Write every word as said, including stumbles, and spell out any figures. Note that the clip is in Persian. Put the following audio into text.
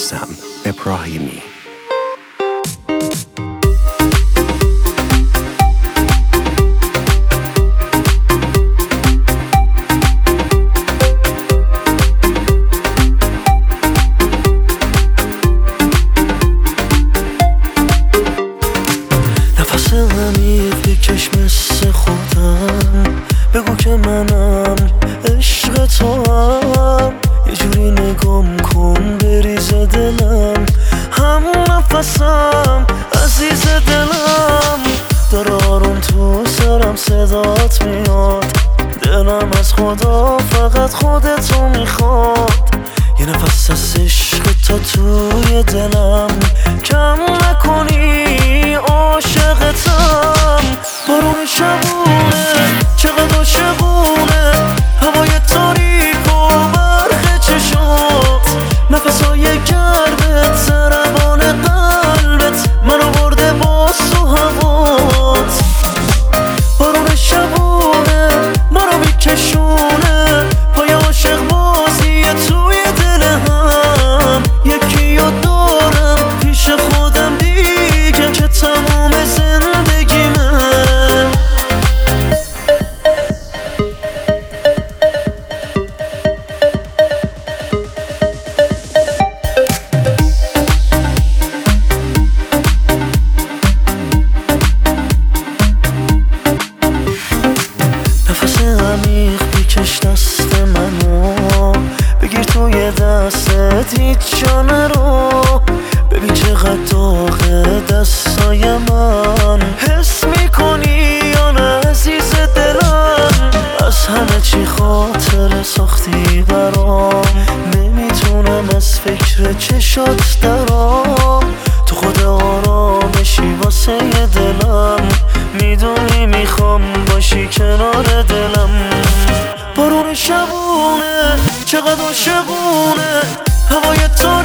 رستم ابراهیمی. نفس عمیق بکش مثل خودم، بگو که منم عشق تو هم، یه جوری نگام کن بریز دلم، هم نفسم عزیز دلم، داره آروم تو سرم صدات میاد، دلم از خدا فقط خودتو میخواد، یه نفس از عشق تا توی دلم، کم نکنی عاشقتم. بارون شبونه چقدر عاشقونه، هوای تاریک و برق چشات، نفسای گرمت ضربان قلبت منو برده با تو هوات. بارون شبونه منو میکشونه، پای عاشق بازیه توی دل هم، یکی یاد دارم پیش خودم دیگه که تمام زندگیمه. نفس عمیق بکش دست منو، بگیر توی دستت هیچ جا نرو، ببین چقدر داغه دستای من، حس میکنی یا نه عزیز دلم، از همه چی خاطر ساختی برام، نمیتونم از فکر چشات درام، تو خود آرامشی واسه دلم، میدونی میخوام باشی کنار دلم. بارون شبونه چقدر عاشقونه، هوای تو